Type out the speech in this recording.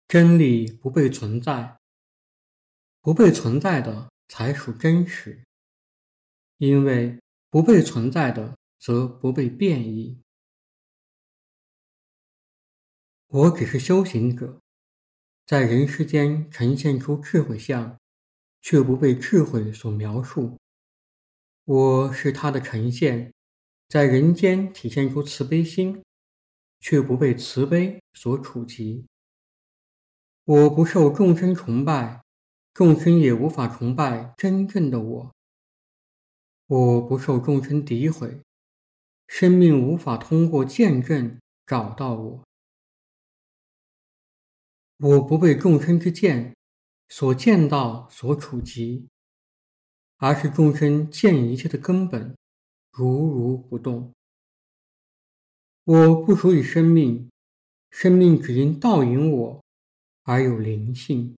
真理不被存在，不被存在的才属真实，因为不被存在的则不被变异。我只是修行者，在人世间呈现出智慧相，却不被智慧所描述。我是它的呈现，在人间体现出慈悲心，却不被慈悲所触及。我不受众生崇拜，众生也无法崇拜真正的我。我不受众生诋毁，生命无法通过见证找到我。我不被众生之见所见到所触及，而是众生见一切的根本，如如不动。我不属于生命，生命只因倒引我而有灵性。